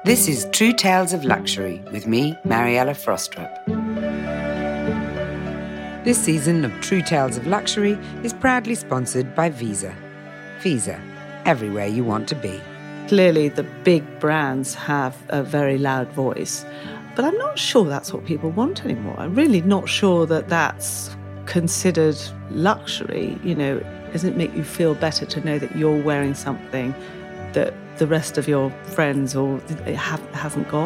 This is True Tales of Luxury with me, Mariella Frostrup. This season of True Tales of Luxury is proudly sponsored by Visa. Visa, everywhere you want to be. Clearly, the big brands have a very loud voice, but I'm not sure that's what people want anymore. I'm really not sure that that's considered luxury. You know, doesn't it make you feel better to know that you're wearing something that the rest of your friends or hasn't got?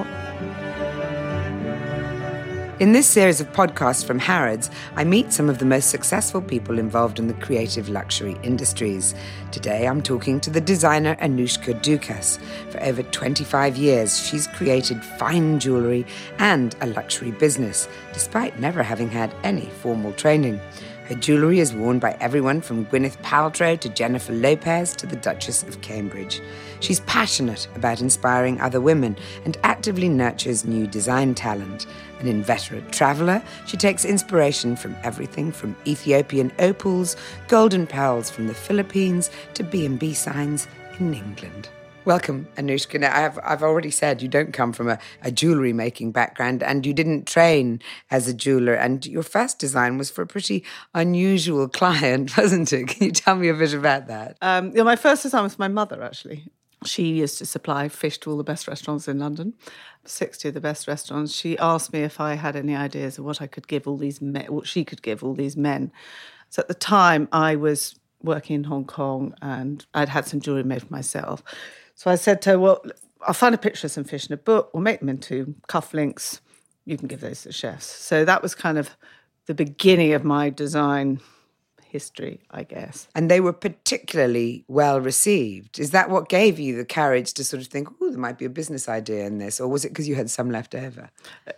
In this series of podcasts from Harrods, I meet some of the most successful people involved in the creative luxury industries. Today, I'm talking to the designer Anushka Dukas. For over 25 years, she's created fine jewellery and a luxury business, despite never having had any formal training. Her jewellery is worn by everyone from Gwyneth Paltrow to Jennifer Lopez to the Duchess of Cambridge. She's passionate about inspiring other women and actively nurtures new design talent. An inveterate traveller, she takes inspiration from everything from Ethiopian opals, golden pearls from the Philippines to B&B signs in England. Welcome, Anushka. Now, I've already said you don't come from a jewellery making background and you didn't train as a jeweller, and your first design was for a pretty unusual client, wasn't it? Can you tell me a bit about that? My first design was for my mother, actually. She used to supply fish to all the best restaurants in London, 60 of the best restaurants. She asked me if I had any ideas of what I could give all these men, what she could give all these men. So at the time, I was working in Hong Kong and I'd had some jewellery made for myself. So I said to her, well, I'll find a picture of some fish in a book. We'll make them into cufflinks. You can give those to the chefs. So that was kind of the beginning of my design history, I guess. And they were particularly well received. Is that what gave you the courage to sort of think, oh, there might be a business idea in this? Or was it because you had some left over?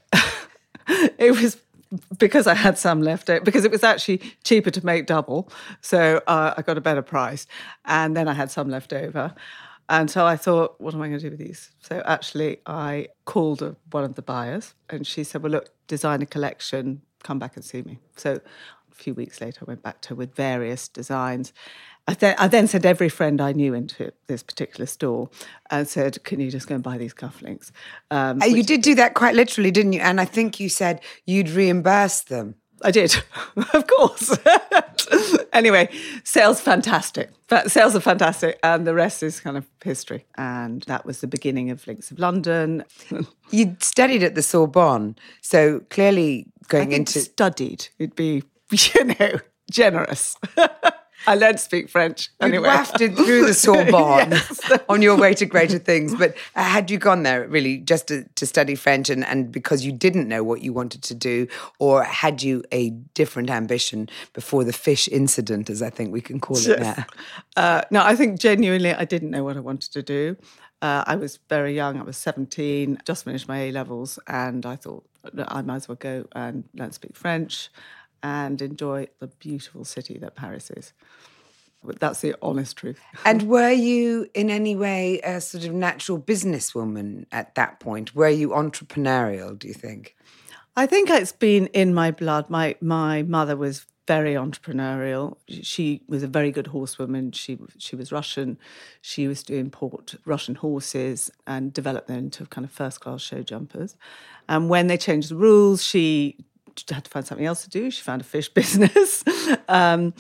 It was because I had some left over, because it was actually cheaper to make double. So I got a better price. And then I had some left over. And so I thought, what am I going to do with these? So actually, I called one of the buyers and she said, well, look, design a collection, come back and see me. So a few weeks later, I went back to her with various designs. I then sent every friend I knew into this particular store and said, can you just go and buy these cufflinks? You did do that quite literally, didn't you? And I think you said you'd reimburse them. I did, of course. Anyway, sales fantastic. Sales are fantastic, and the rest is kind of history. And that was the beginning of Links of London. You'd studied at the Sorbonne, so clearly going into... studied, it'd be, generous. I learned to speak French anyway. You wafted through the Sorbonne on your way to greater things. But had you gone there really just to study French and because you didn't know what you wanted to do, or had you a different ambition before the fish incident, as I think we can call it now? No, I think genuinely I didn't know what I wanted to do. I was very young. I was 17, just finished my A-levels, and I thought I might as well go and learn to speak French and enjoy the beautiful city that Paris is. But that's the honest truth. And were you in any way a sort of natural businesswoman at that point? Were you entrepreneurial, do you think? I think it's been in my blood. My mother was very entrepreneurial. She was a very good horsewoman. She was Russian. She used to import Russian horses and develop them into kind of first-class show jumpers. And when they changed the rules, she had to find something else to do. She found a fish business. And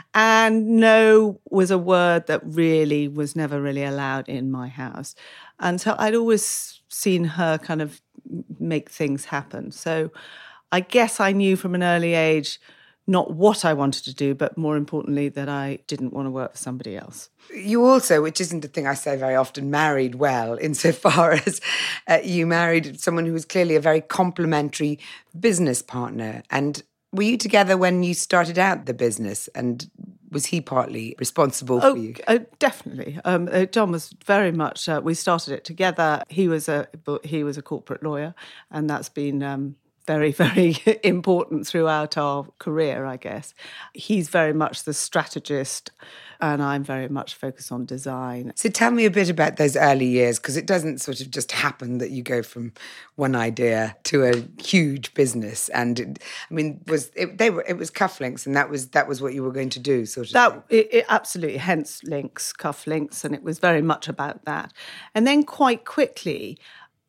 no was a word that really was never really allowed in my house. And so I'd always seen her kind of make things happen. So I guess I knew from an early age not what I wanted to do, but more importantly, that I didn't want to work for somebody else. You also, which isn't a thing I say very often, married well, insofar as you married someone who was clearly a very complementary business partner. And were you together when you started out the business? And was he partly responsible for you? Definitely. John was very much, we started it together. He was a corporate lawyer, and that's been very, very important throughout our career, I guess. He's very much the strategist, and I'm very much focused on design. So tell me a bit about those early years, because it doesn't sort of just happen that you go from one idea to a huge business. And it was cufflinks, and that was what you were going to do, sort of. It absolutely, hence links, cufflinks, and it was very much about that. And then quite quickly,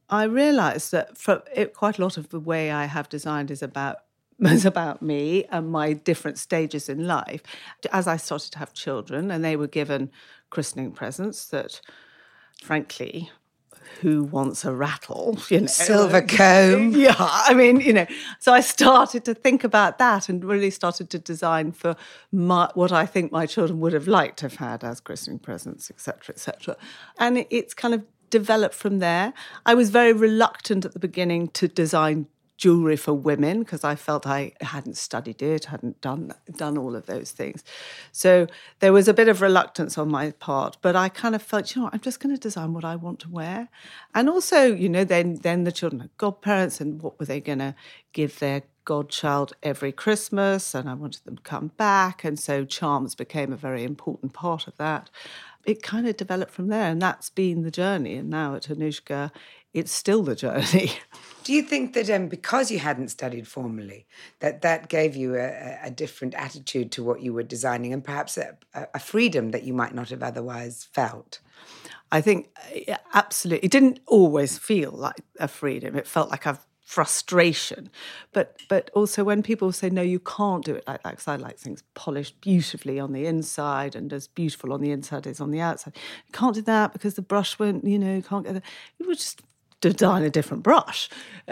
I realised that quite a lot of the way I have designed is about me and my different stages in life. As I started to have children and they were given christening presents that, frankly, who wants a rattle? Silver comb. Yeah, I mean, so I started to think about that and really started to design for what I think my children would have liked to have had as christening presents, etc., etc. And it's kind of developed from there. I was very reluctant at the beginning to design jewellery for women because I felt I hadn't studied it, hadn't done all of those things. So there was a bit of reluctance on my part, but I kind of felt, I'm just going to design what I want to wear. And also, then the children had godparents, and what were they going to give their godchild every Christmas? And I wanted them to come back. And so charms became a very important part of that. It kind of developed from there, and that's been the journey. And now at Anuschka, it's still the journey. Do you think that because you hadn't studied formally, that gave you a different attitude to what you were designing, and perhaps a freedom that you might not have otherwise felt? I think absolutely. It didn't always feel like a freedom. It felt like a frustration. But also when people say, no, you can't do it like that, because I like things polished beautifully on the inside and as beautiful on the inside as on the outside. You can't do that because the brush won't, you can't get that. You would just design a different brush,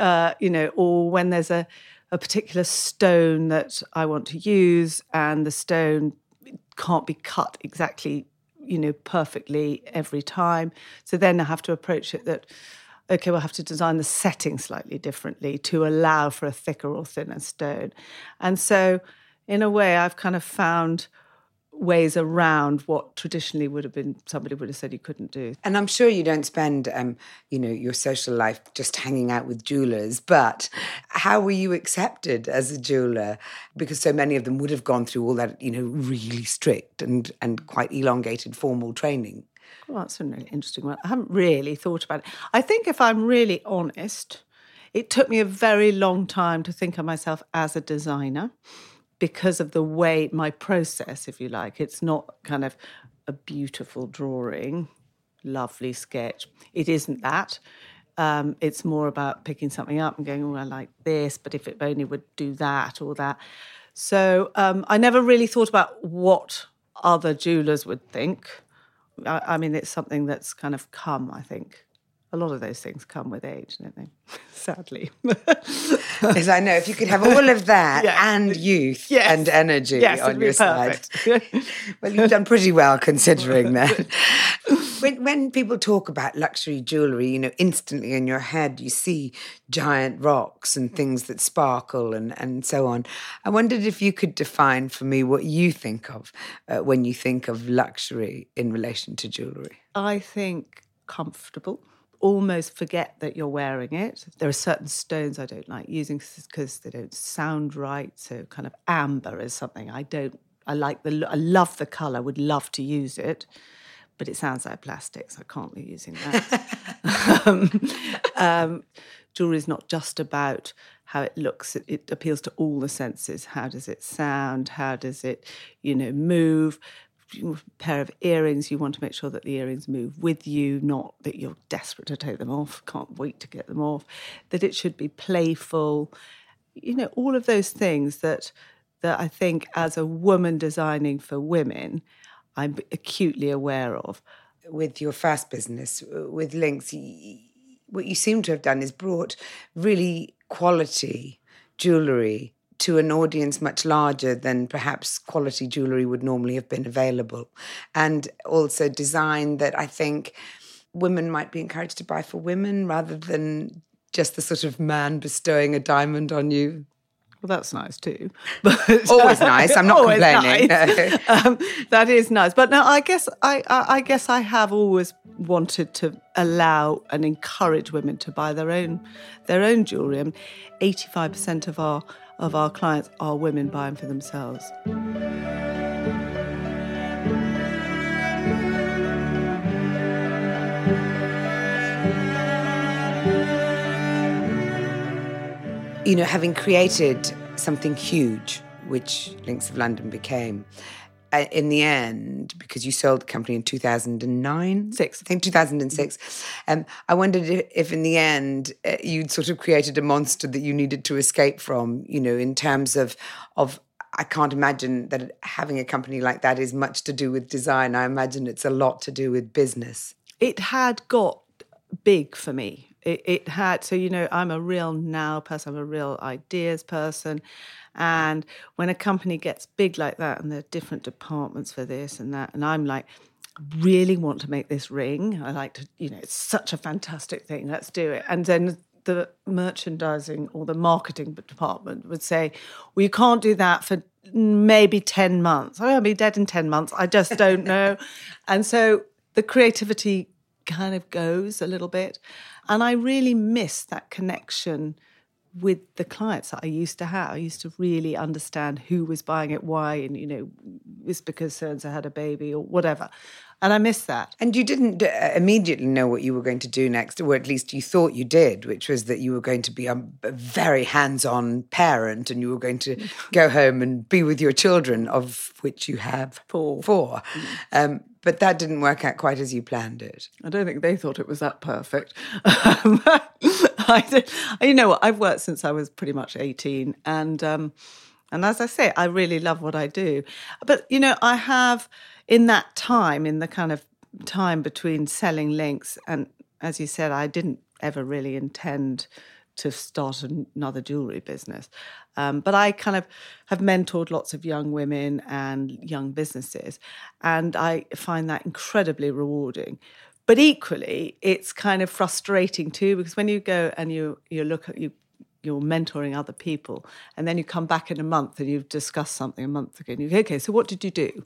or when there's a particular stone that I want to use and the stone can't be cut exactly, perfectly every time. So then I have to approach it that, okay, we'll have to design the setting slightly differently to allow for a thicker or thinner stone. And so in a way, I've kind of found ways around what traditionally would have been, somebody would have said you couldn't do. And I'm sure you don't spend, your social life just hanging out with jewellers, but how were you accepted as a jeweller? Because so many of them would have gone through all that, really strict and quite elongated formal training. Well, that's a really interesting one. I haven't really thought about it. I think if I'm really honest, it took me a very long time to think of myself as a designer, because of the way my process, if you like. It's not kind of a beautiful drawing, lovely sketch. It isn't that. It's more about picking something up and going, I like this, but if it only would do that or that. So I never really thought about what other jewellers would think. I mean, it's something that's kind of come, I think. A lot of those things come with age, don't they? Sadly. As I know, if you could have all of that and youth and energy on your side. Well, you've done pretty well considering that. When people talk about luxury jewellery, instantly in your head you see giant rocks and things that sparkle and so on. I wondered if you could define for me what you think of when you think of luxury in relation to jewellery. I think comfortable. Almost forget that you're wearing it. There are certain stones I don't like using because they don't sound right. So kind of amber is something I love the colour, would love to use it, but it sounds like plastic, so I can't be using that. Jewellery is not just about how it looks. It appeals to all the senses. How does it sound? How does it, move? A pair of earrings, you want to make sure that the earrings move with you, not that you're desperate to take them off, can't wait to get them off, that it should be playful, all of those things that I think as a woman designing for women, I'm acutely aware of. With your first business, with Lynx, what you seem to have done is brought really quality jewellery to an audience much larger than perhaps quality jewellery would normally have been available. And also design that I think women might be encouraged to buy for women rather than just the sort of man bestowing a diamond on you. Well, that's nice too. But, always nice. I'm not complaining. Nice. That is nice. But no, I guess I have always wanted to allow and encourage women to buy their own jewellery. I mean, 85% of our clients are women buying for themselves. Having created something huge, which Lynx of London became, in the end, because you sold the company in 2009? Six. I think 2006. I wondered if in the end you'd sort of created a monster that you needed to escape from, in terms of I can't imagine that having a company like that is much to do with design. I imagine it's a lot to do with business. It had got big for me. It had, so, I'm a real now person, I'm a real ideas person. And when a company gets big like that and there are different departments for this and that, and I'm like, really want to make this ring. I like to, it's such a fantastic thing, let's do it. And then the merchandising or the marketing department would say, well, you can't do that for maybe 10 months. I'll be dead in 10 months. I just don't know. And so the creativity kind of goes a little bit. And I really miss that connection with the clients that I used to have. I used to really understand who was buying it, why, and, it's because so-and-so had a baby or whatever. And I miss that. And you didn't immediately know what you were going to do next, or at least you thought you did, which was that you were going to be a very hands-on parent and you were going to go home and be with your children, of which you have four. But that didn't work out quite as you planned it. I don't think they thought it was that perfect. You know what? I've worked since I was pretty much 18. And as I say, I really love what I do. But, I have, in that time, in the kind of time between selling Lynx, and as you said, I didn't ever really intend to start another jewellery business. But I kind of have mentored lots of young women and young businesses, and I find that incredibly rewarding. But equally, it's kind of frustrating too, because when you go and you look at you're mentoring other people, and then you come back in a month and you've discussed something a month ago, and you go, okay, so what did you do?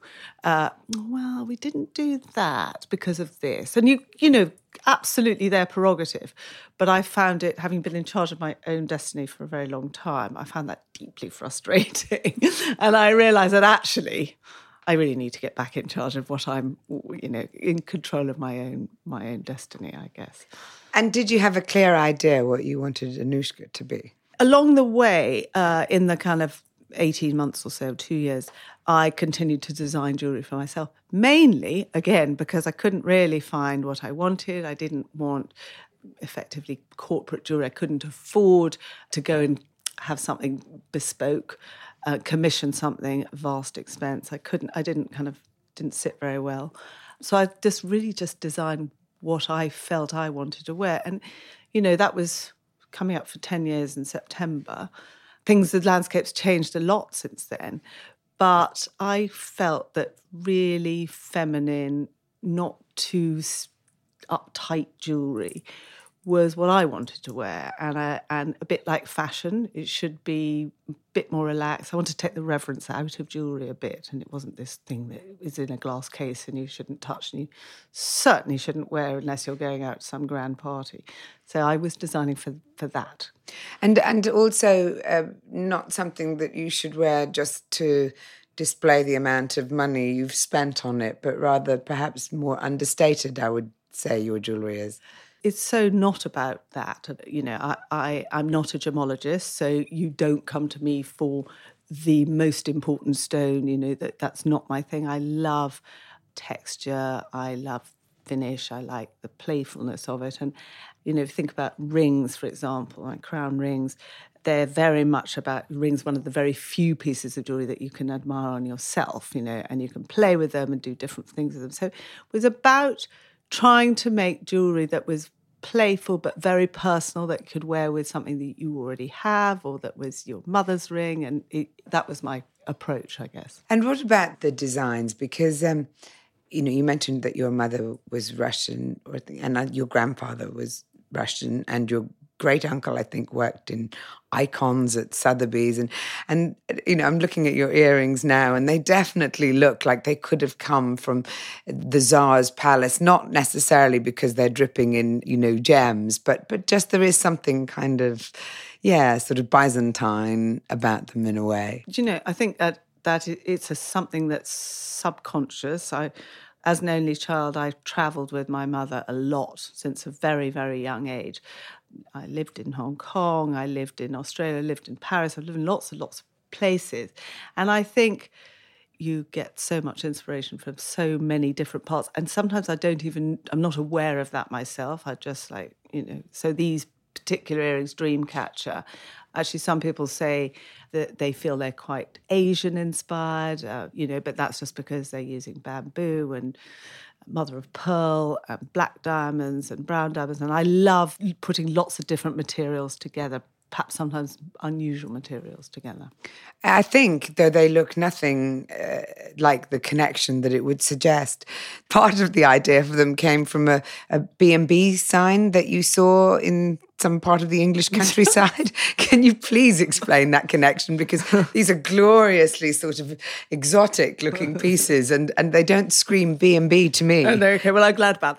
Well, we didn't do that because of this. And absolutely their prerogative. But I found it, having been in charge of my own destiny for a very long time, I found that deeply frustrating. And I realised that actually I really need to get back in charge of what I'm, in control of my own destiny, I guess. And did you have a clear idea what you wanted Anushka to be? Along the way, in the kind of 18 months or so, 2 years, I continued to design jewellery for myself. Mainly, again, because I couldn't really find what I wanted. I didn't want, effectively, corporate jewellery. I couldn't afford to go and have something bespoke, commission something at vast expense. I didn't sit very well. So I just designed what I felt I wanted to wear. And, that was coming up for 10 years in September. The landscape's changed a lot since then. But I felt that really feminine, not too uptight jewellery was what I wanted to wear. And a bit like fashion, it should be a bit more relaxed. I want to take the reverence out of jewellery a bit, and it wasn't this thing that is in a glass case and you shouldn't touch, and you certainly shouldn't wear unless you're going out to some grand party. So I was designing for that. And also not something that you should wear just to display the amount of money you've spent on it, but rather perhaps more understated, I would say your jewellery is. It's so not about that. I'm not a gemologist, so you don't come to me for the most important stone. That's not my thing. I love texture. I love finish. I like the playfulness of it. And, think about rings, for example, like crown rings. They're very much about rings, one of the very few pieces of jewellery that you can admire on yourself, and you can play with them and do different things with them. So it was about trying to make jewellery that was playful but very personal, that you could wear with something that you already have or that was your mother's ring. And that was my approach, I guess. And what about the designs? Because, you mentioned that your mother was Russian and your grandfather was Russian, and your great-uncle, I think, worked in icons at Sotheby's. And I'm looking at your earrings now, and they definitely look like they could have come from the Tsar's palace, not necessarily because they're dripping in, gems, but just there is something kind of, sort of Byzantine about them in a way. I think that it's something that's subconscious. As an only child, I travelled with my mother a lot since a very, very young age. I lived in Hong Kong, I lived in Australia, I lived in Paris, I've lived in lots and lots of places. And I think, you get so much inspiration from so many different parts. And sometimes I'm not aware of that myself. I just like, so these particular earrings, Dreamcatcher, actually some people say that they feel they're quite Asian inspired, but that's just because they're using bamboo and mother of pearl and black diamonds and brown diamonds. And I love putting lots of different materials together, perhaps sometimes unusual materials together. I think, though they look nothing like the connection that it would suggest, part of the idea for them came from a B&B sign that you saw in some part of the English countryside. Can you please explain that connection? Because these are gloriously sort of exotic-looking pieces, and they don't scream B&B to me. Oh, no, okay, well, I'm glad about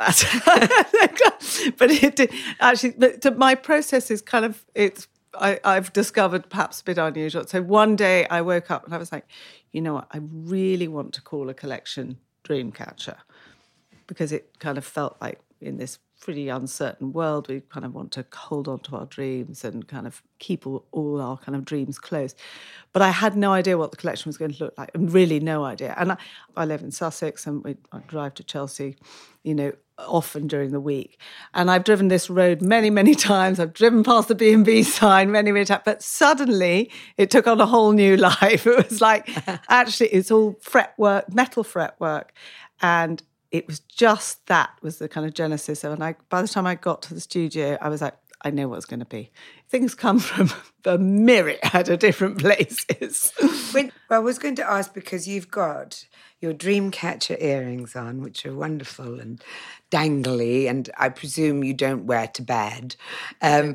that. But it did, actually, my process is kind of, I've discovered perhaps a bit unusual. So one day I woke up and I was like, you know what, I really want to call a collection Dreamcatcher, because it kind of felt like in this pretty uncertain world, we kind of want to hold on to our dreams and kind of keep all our kind of dreams close. But I had no idea what the collection was going to look like, and really no idea. And I live in Sussex, and I drive to Chelsea, often during the week. And I've driven this road many, many times. I've driven past the B&B sign many, many times. But suddenly it took on a whole new life. It was like, actually, it's all fretwork, metal fretwork. And it was just that was the kind of genesis. And by the time I got to the studio, I was like, I know what it's going to be. Things come from a myriad of different places. I was going to ask, because you've got your Dreamcatcher earrings on, which are wonderful and dangly, and I presume you don't wear to bed. And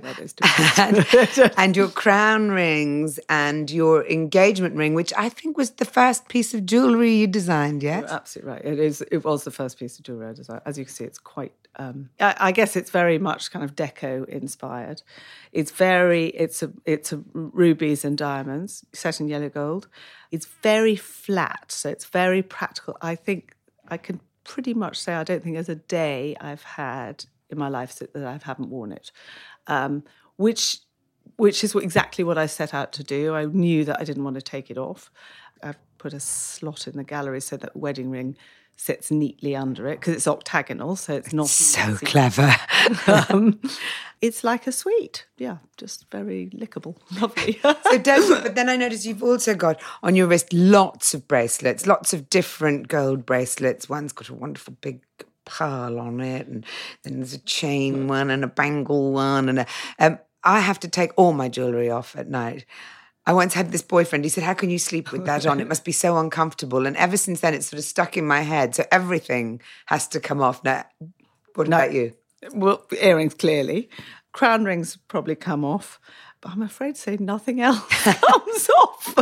your crown rings and your engagement ring, which I think was the first piece of jewellery you designed, yes? You're absolutely right. It was the first piece of jewellery I designed. As you can see, it's quite... I guess it's very much kind of deco inspired. It's a rubies and diamonds set in yellow gold. It's very flat, so it's very practical. I think I can pretty much say I don't think there's a day I've had in my life that I haven't worn it, which is exactly what I set out to do. I knew that I didn't want to take it off. I've put a slot in the gallery so that the wedding ring sits neatly under it, because it's octagonal, so it's not... So clever. It's like a sweet. Yeah, just very lickable. Lovely. But then I noticed you've also got on your wrist lots of bracelets, lots of different gold bracelets. One's got a wonderful big pearl on it, and then there's a chain one and a bangle one. And I have to take all my jewellery off at night. I once had this boyfriend, he said, how can you sleep with that on? It must be so uncomfortable. And ever since then, it's sort of stuck in my head. So everything has to come off. Now, what about you? Well, earrings, clearly. Crown rings probably come off. But I'm afraid to say nothing else comes off.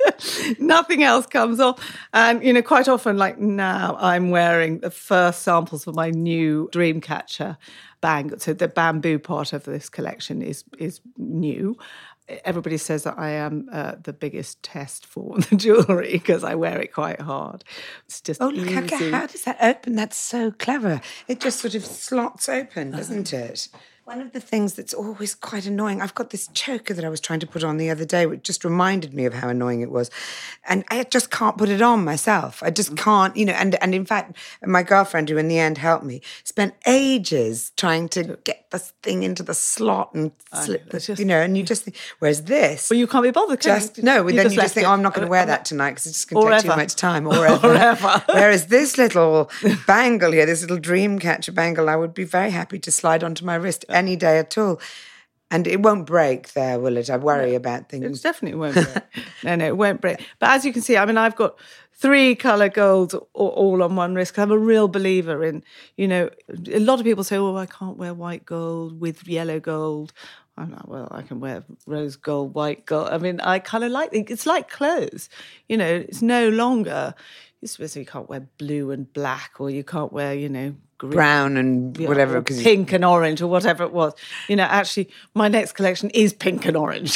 Nothing else comes off. And, quite often, like now, I'm wearing the first samples for my new Dreamcatcher bangle. So the bamboo part of this collection is new. Everybody says that I am the biggest test for the jewellery because I wear it quite hard. It's just look, how does that open? That's so clever. It just sort of slots open, doesn't it? One of the things that's always quite annoying, I've got this choker that I was trying to put on the other day, which just reminded me of how annoying it was. And I just can't put it on myself. I just can't, and in fact, my girlfriend, who in the end helped me, spent ages trying to get this thing into the slot and slip and you just think, whereas this... Well, you can't be bothered, can you? No, then you just think, I'm not going to wear that tonight because it's just going to take too much time. Or ever. Whereas this little bangle here, this little Dreamcatcher bangle, I would be very happy to slide onto my wrist any day at all. And it won't break there, will it? I worry about things. It definitely won't break. No, it won't break. But as you can see, I've got 3 colour golds all on one wrist. I'm a real believer in, a lot of people say, I can't wear white gold with yellow gold. I'm like, well, I can wear rose gold, white gold. I kind of like it. It's like clothes. It's no longer... You can't wear blue and black, or you can't wear, green, brown and whatever, pink and orange or whatever it was. Actually, my next collection is pink and orange.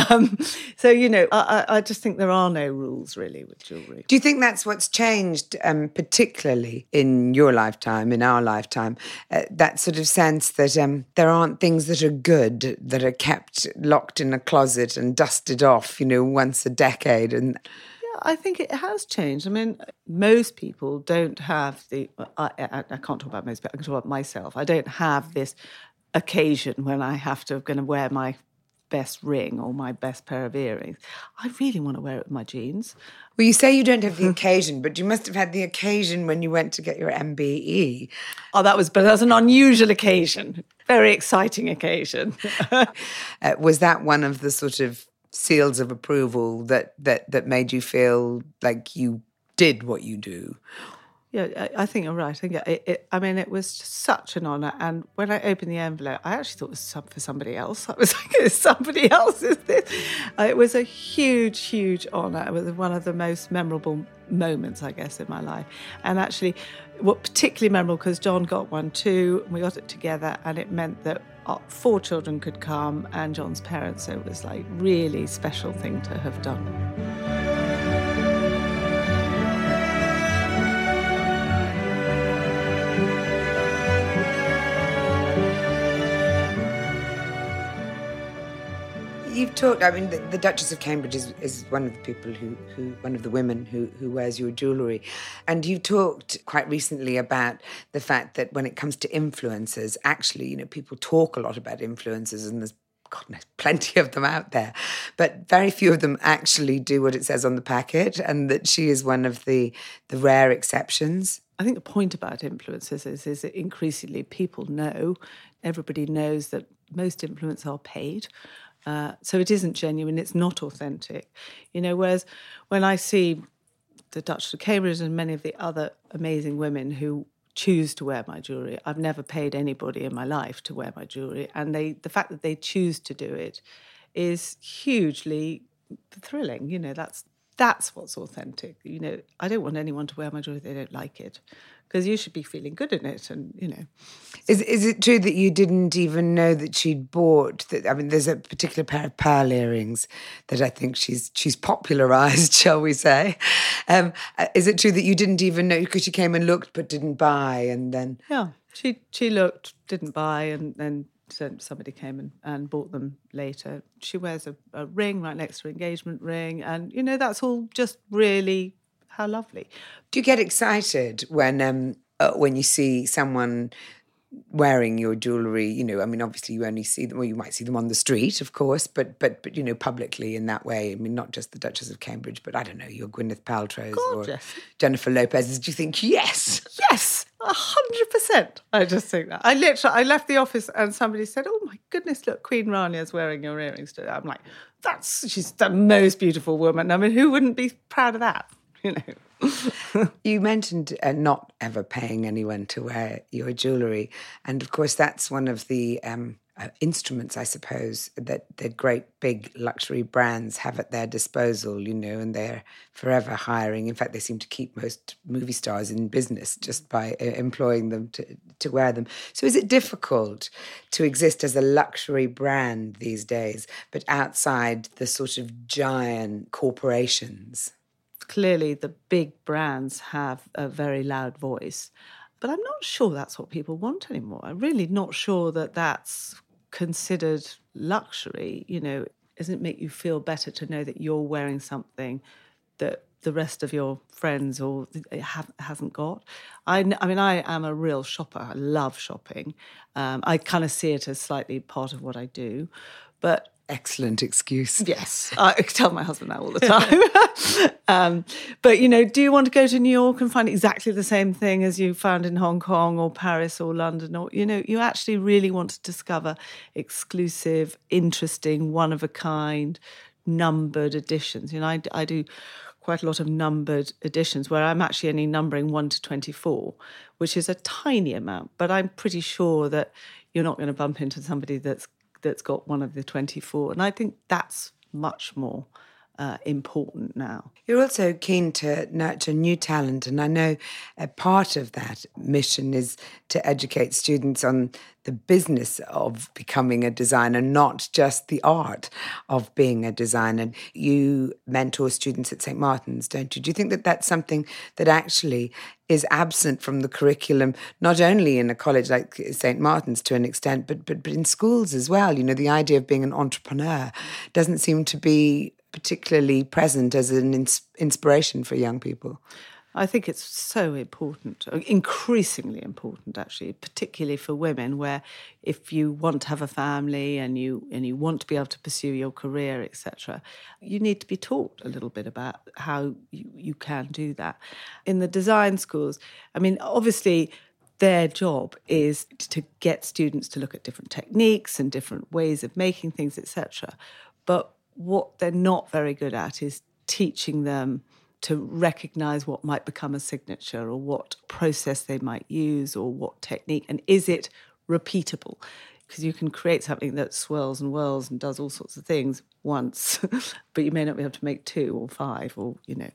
So, I just think there are no rules really with jewellery. Do you think that's what's changed, particularly in your lifetime, in our lifetime, that sort of sense that there aren't things that are good that are kept locked in a closet and dusted off, once a decade? And I think it has changed. I mean, most people don't have I can't talk about most people, I can talk about myself. I don't have this occasion when I have to going to wear my best ring or my best pair of earrings. I really want to wear it with my jeans. Well, you say you don't have the occasion, but you must have had the occasion when you went to get your MBE. Oh, that was an unusual occasion. Very exciting occasion. Was that one of the sort of seals of approval that made you feel like you did what you do? Yeah, I think you're right. I think it was just such an honour. And when I opened the envelope, I actually thought it was for somebody else. I was like, it's somebody else, is this? It was a huge, huge honour. It was one of the most memorable moments, I guess, in my life. And actually, what particularly memorable, because John got one too, and we got it together, and it meant that 4 children could come and John's parents. So it was like really special thing to have done. You've talked, I mean, the Duchess of Cambridge is one of the people one of the women who wears your jewellery. And you talked quite recently about the fact that when it comes to influencers, actually, people talk a lot about influencers, and there's, God knows, plenty of them out there. But very few of them actually do what it says on the packet, and that she is one of the rare exceptions. I think the point about influencers is that increasingly everybody knows that most influencers are paid. So it isn't genuine, it's not authentic. Whereas when I see the Duchess of Cambridge and many of the other amazing women who choose to wear my jewellery, I've never paid anybody in my life to wear my jewellery. And the fact that they choose to do it is hugely thrilling. That's what's authentic. I don't want anyone to wear my jewellery if they don't like it, because you should be feeling good in it. And, Is it true that you didn't even know that she'd bought that? I mean, there's a particular pair of pearl earrings that I think she's popularised, shall we say. Is it true that you didn't even know, because she came and looked but didn't buy, and then... Yeah, she looked, didn't buy, and then somebody came and bought them later. She wears a ring right next to her engagement ring, and, that's all just really... How lovely. Do you get excited when you see someone wearing your jewellery? I mean, obviously you only see them, or you might see them on the street, of course, but publicly in that way. I mean, not just the Duchess of Cambridge, but I don't know, your Gwyneth Paltrow's or Jennifer Lopez's. Do you think, yes? Yes, 100%. I just think that. I left the office and somebody said, oh my goodness, look, Queen Rania's wearing your earrings today. I'm like, she's the most beautiful woman. I mean, who wouldn't be proud of that? You mentioned not ever paying anyone to wear your jewellery. And of course, that's one of the instruments, I suppose, that the great big luxury brands have at their disposal, and they're forever hiring. In fact, they seem to keep most movie stars in business just by employing them to wear them. So is it difficult to exist as a luxury brand these days, but outside the sort of giant corporations? Clearly, the big brands have a very loud voice, but I'm not sure that's what people want anymore. I'm really not sure that that's considered luxury. Doesn't it make you feel better to know that you're wearing something that the rest of your friends or hasn't got? I mean, I am a real shopper. I love shopping. I kind of see it as slightly part of what I do, but... Excellent excuse. Yes, I tell my husband that all the time. But, do you want to go to New York and find exactly the same thing as you found in Hong Kong or Paris or London? Or, you actually really want to discover exclusive, interesting, one-of-a-kind, numbered editions. I do quite a lot of numbered editions where I'm actually only numbering 1 to 24, which is a tiny amount. But I'm pretty sure that you're not going to bump into somebody that's got one of the 24. And I think that's much more important now. You're also keen to nurture new talent, and I know a part of that mission is to educate students on the business of becoming a designer, not just the art of being a designer. You mentor students at St. Martin's, don't you? Do you think that that's something that actually is absent from the curriculum, not only in a college like St. Martin's to an extent, but in schools as well? The idea of being an entrepreneur doesn't seem to be particularly present as an inspiration for young people? I think it's so important, increasingly important, actually, particularly for women, where if you want to have a family and you want to be able to pursue your career, etc., you need to be taught a little bit about how you can do that. In the design schools, I mean, obviously, their job is to get students to look at different techniques and different ways of making things, etc. But what they're not very good at is teaching them to recognise what might become a signature or what process they might use or what technique, and is it repeatable? Because you can create something that swirls and whirls and does all sorts of things once, but you may not be able to make 2 or 5 or,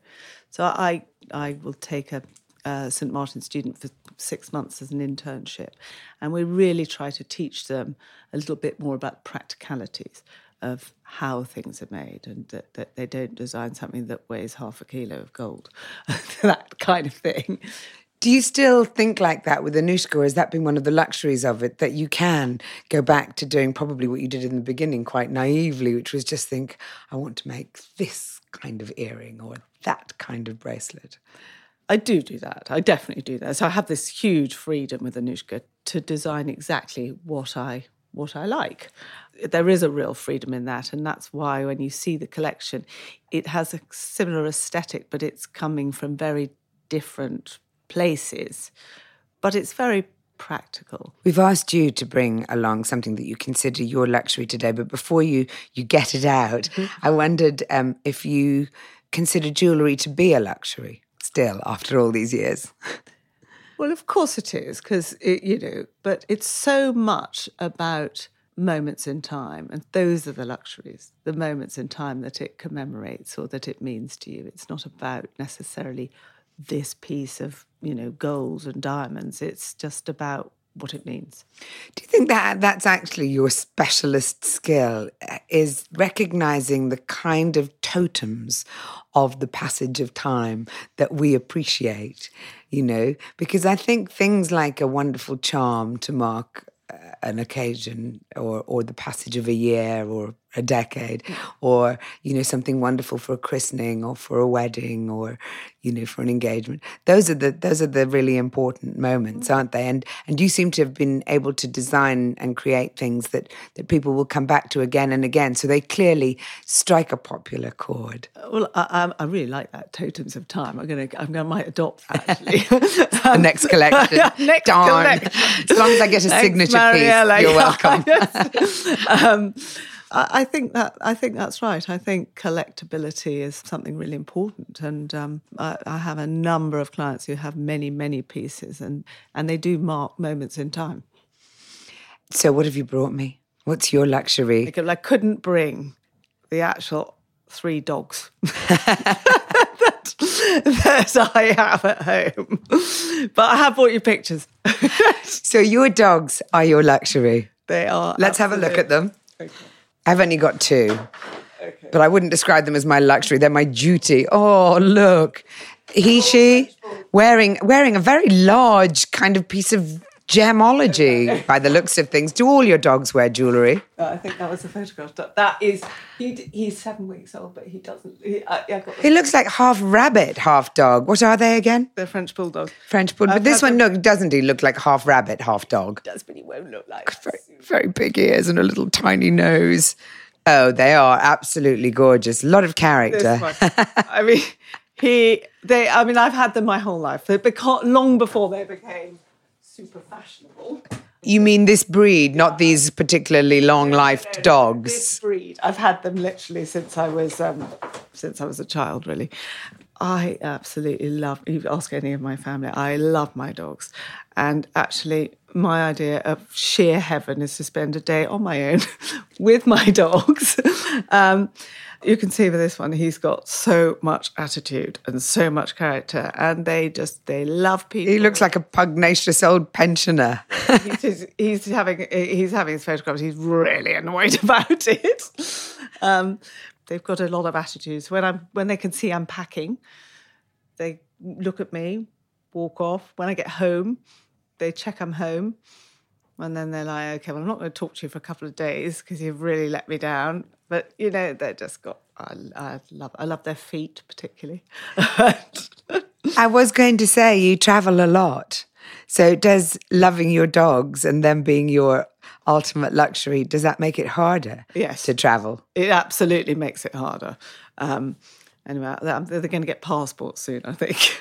So I will take a St Martin student for 6 months as an internship, and we really try to teach them a little bit more about practicalities of how things are made, and that they don't design something that weighs half a kilo of gold, that kind of thing. Do you still think like that with Anushka, or has that been one of the luxuries of it, that you can go back to doing probably what you did in the beginning quite naively, which was just think, I want to make this kind of earring or that kind of bracelet? I do that. I definitely do that. So I have this huge freedom with Anushka to design exactly what I like. There is a real freedom in that, and that's why when you see the collection, it has a similar aesthetic, but it's coming from very different places. But it's very practical. We've asked you to bring along something that you consider your luxury today, but before you get it out, I wondered if you consider jewellery to be a luxury still after all these years. Well, of course it is, because, but it's so much about moments in time, and those are the luxuries, the moments in time that it commemorates or that it means to you. It's not about necessarily this piece of, gold and diamonds. It's just about what it means. Do you think that that's actually your specialist skill, is recognising the kind of totems of the passage of time that we appreciate, Because I think things like a wonderful charm to mark an occasion or the passage of a year or a decade, or, something wonderful for a christening or for a wedding or, for an engagement. Those are the really important moments, aren't they? And you seem to have been able to design and create things that people will come back to again and again. So they clearly strike a popular chord. Well, I really like that, Totems of Time. I might adopt that, actually. The next collection. Next Darn. collection. As long as I get a signature Mariella, piece, you're welcome. I think that's right. I think collectability is something really important, and I have a number of clients who have many, many pieces, and they do mark moments in time. So what have you brought me? What's your luxury? I couldn't bring the actual 3 dogs that I have at home, but I have brought you pictures. So your dogs are your luxury? They are. Let's have a look at them. Okay. I've only got 2, but I wouldn't describe them as my luxury. They're my duty. Oh, look. She, wearing a very large kind of piece of gemology by the looks of things. Do all your dogs wear jewellery? I think that was a photograph. That is, he's 7 weeks old, but he doesn't. He looks like half rabbit, half dog. What are they again? They're French bulldog. French bulldog. But this one, doesn't he look like half rabbit, half dog? He does, but he won't look like that. Very, very big ears and a little tiny nose. Oh, they are absolutely gorgeous. A lot of character. I've had them my whole life. Long before they became super fashionable. You mean this breed, not these particularly long-lived dogs? This breed. I've had them literally since I was a child, really. I absolutely love, you ask any of my family, I love my dogs. And actually, my idea of sheer heaven is to spend a day on my own with my dogs. You can see with this one, he's got so much attitude and so much character, and they love people. He looks like a pugnacious old pensioner. he's having his photographs. He's really annoyed about it. They've got a lot of attitudes. When they can see I'm packing, they look at me, walk off. When I get home, they check I'm home. And then they're like, okay, well, I'm not going to talk to you for a couple of days because you've really let me down. But, they've just got I love their feet particularly. I was going to say, you travel a lot. So does loving your dogs and them being your ultimate luxury, does that make it harder to travel? It absolutely makes it harder. Anyway, they're going to get passports soon, I think.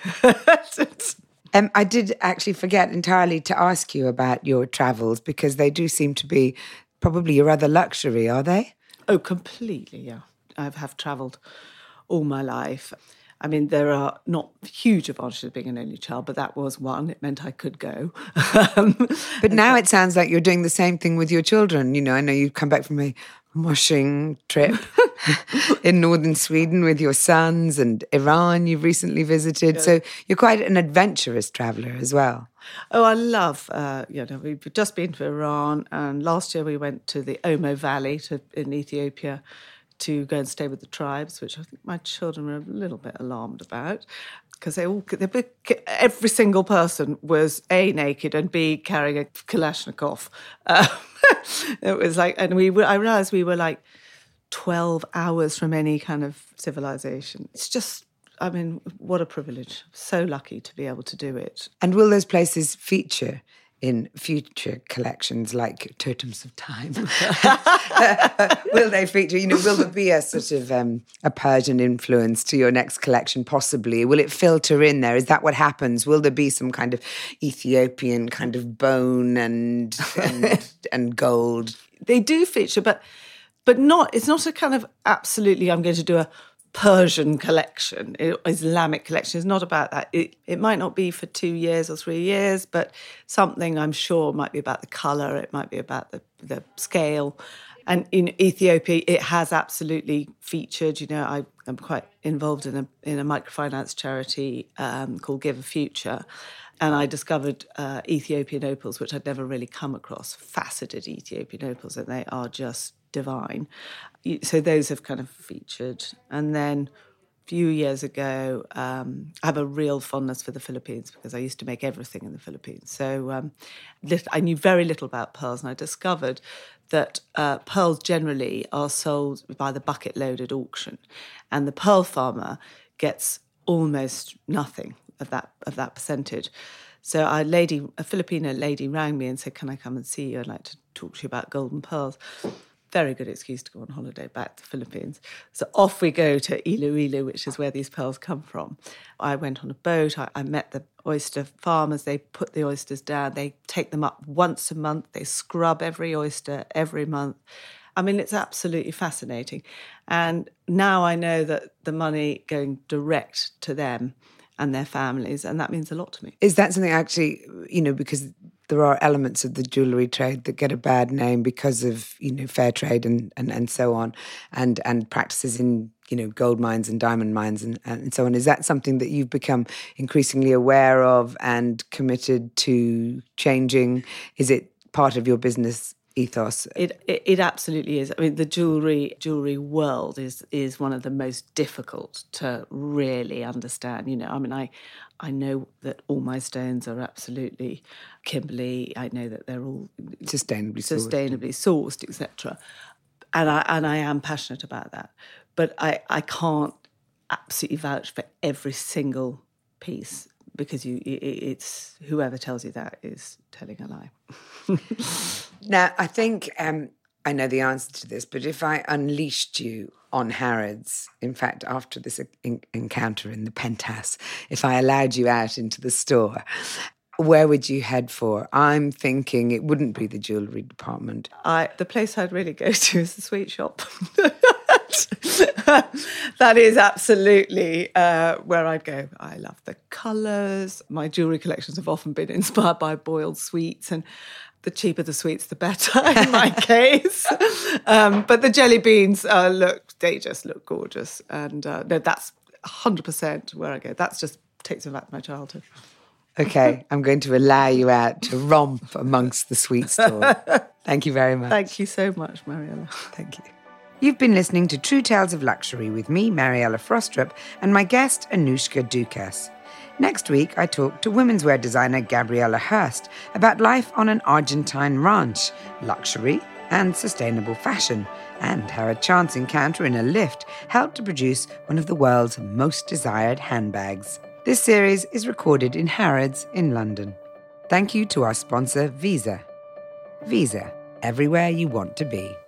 I did actually forget entirely to ask you about your travels, because they do seem to be probably your other luxury, are they? Oh, completely, yeah. I have travelled all my life. I mean, there are not huge advantages of being an only child, but that was one. It meant I could go. But now it sounds like you're doing the same thing with your children. You know, I know you've come back from a washing trip in northern Sweden with your sons, and Iran you've recently visited. Yeah. So you're quite an adventurous traveller as well. Oh, I love, we've just been to Iran, and last year we went to the Omo Valley in Ethiopia to go and stay with the tribes, which I think my children were a little bit alarmed about, because every single person was A, naked, and B, carrying a Kalashnikov. It was like, and I realised we were like 12 hours from any kind of civilization. It's just, I mean, what a privilege. So lucky to be able to do it. And will those places feature in future collections like Totems of Time? Will they feature, will there be a sort of a Persian influence to your next collection, possibly? Will it filter in there? Is that what happens? Will there be some kind of Ethiopian kind of bone and gold? They do feature, but not, it's not a kind of absolutely, I'm going to do a Persian collection, Islamic collection. Is not about that. It might not be for 2 years or 3 years, but something I'm sure might be about the colour, it might be about the scale. And in Ethiopia, it has absolutely featured. I'm quite involved in a microfinance charity called Give a Future. And I discovered Ethiopian opals, which I'd never really come across, faceted Ethiopian opals, and they are just divine. So those have kind of featured. And then a few years ago, I have a real fondness for the Philippines, because I used to make everything in the Philippines. So I knew very little about pearls, and I discovered that pearls generally are sold by the bucket load at auction, and the pearl farmer gets almost nothing of that percentage. So a Filipino lady rang me and said, "Can I come and see you? I'd like to talk to you about golden pearls." Very good excuse to go on holiday back to the Philippines. So off we go to Iloilo, which is where these pearls come from. I went on a boat. I met the oyster farmers. They put the oysters down. They take them up once a month. They scrub every oyster every month. I mean, it's absolutely fascinating. And now I know that the money going direct to them and their families, and that means a lot to me. Is that something actually, because there are elements of the jewellery trade that get a bad name because of, fair trade and so on, and practices in, gold mines and diamond mines and so on. Is that something that you've become increasingly aware of and committed to changing? Is it part of your business ethos? It absolutely is. I mean, the jewelry world is one of the most difficult to really understand. I know that all my stones are absolutely Kimberley. I know that they're all sustainably sourced, etc. And I am passionate about that. But I can't absolutely vouch for every single piece, because it's whoever tells you that is telling a lie. Now, I think I know the answer to this, but if I unleashed you on Harrods, in fact, after this encounter in the penthouse, if I allowed you out into the store, where would you head for? I'm thinking it wouldn't be the jewellery department. The place I'd really go to is the sweet shop. That is absolutely where I'd go. I love the colours. My jewellery collections have often been inspired by boiled sweets, and the cheaper the sweets, the better in my case. But the jelly beans they just look gorgeous. And no, that's 100% where I go. That just takes me back to my childhood. Okay, I'm going to allow you out to romp amongst the sweet store. Thank you very much. Thank you so much, Mariella. Thank you. You've been listening to True Tales of Luxury with me, Mariella Frostrup, and my guest, Anoushka Dukas. Next week, I talk to women's wear designer Gabriela Hurst about life on an Argentine ranch, luxury and sustainable fashion, and how a chance encounter in a lift helped to produce one of the world's most desired handbags. This series is recorded in Harrods in London. Thank you to our sponsor, Visa. Visa, everywhere you want to be.